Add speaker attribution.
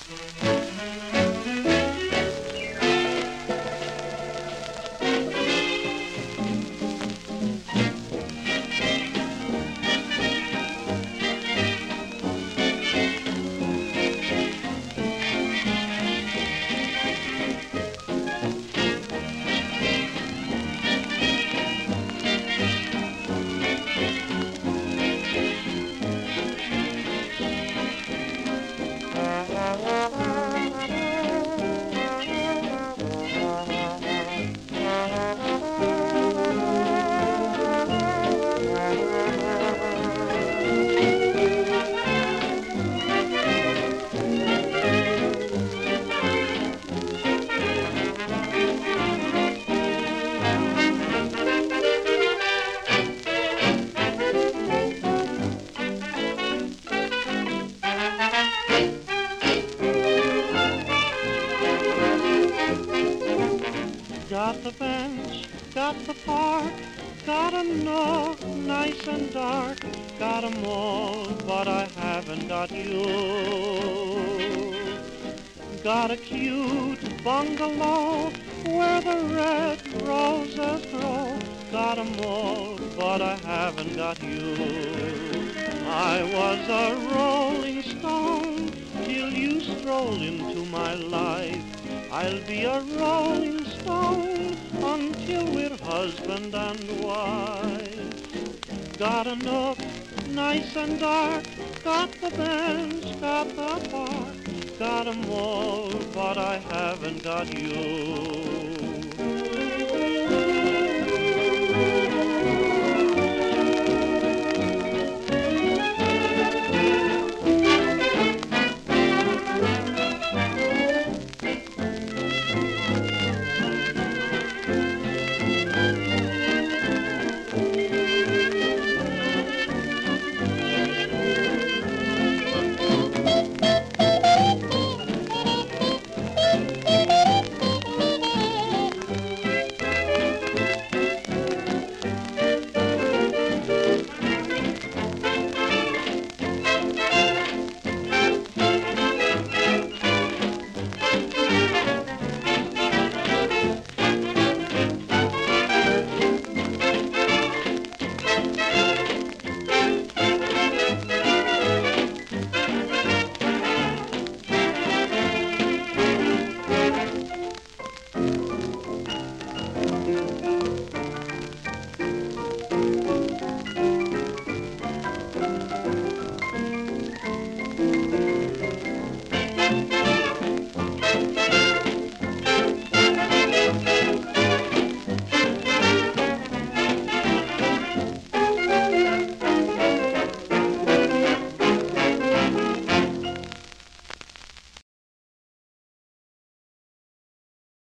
Speaker 1: Got the bench, got the park, got a nook nice and dark, got 'em all, but I haven't got you. Got a cute bungalow where the red roses grow, got 'em all, but I haven't got you. I was a rolling stone till you strolled into my life. I'll be a rolling stone until we're husband and wife. Got a nook nice and dark, got the bench, got the park, got 'em all, but I haven't got you.